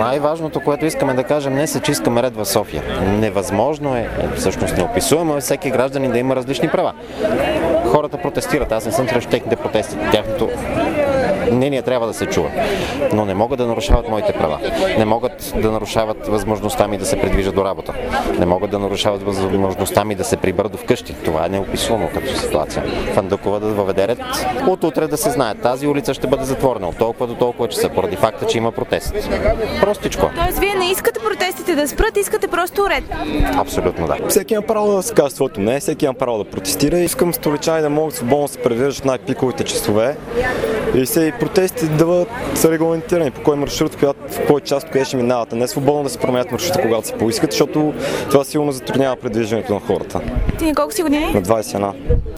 Най-важното, което искаме да кажем днес е, че искаме ред в София. Невъзможно е, всъщност неописуемо е всеки гражданин да има различни права. Хората протестират, аз не съм срещу техните протести. Тяхното мнение трябва да се чува. Но не могат да нарушават моите права. Не могат да нарушават възможността ми да се придвижа до работа. Не могат да нарушават възможността ми да се прибера до вкъщи. Това е неописуемо като ситуация. Фандъкова да въведе ред. От утре да се знае, тази улица ще бъде затворена от толкова до толкова часа, поради факта, че има протест. Простичко. Тоест, вие не искате протестите да спрат, искате просто ред. Абсолютно да. Всеки има право да се каже своето мнение, всеки има право да протестира. Искам столичани да могат свободно да се превеждат в най-пиковите часове и все протестите да бъдат регламентирани по кой маршрут, в кой част, къде ще минават, а не свободно да се променят маршрута, когато се поискат, защото това силно затруднява предвиждането на хората. Ти на колко си години? На 21.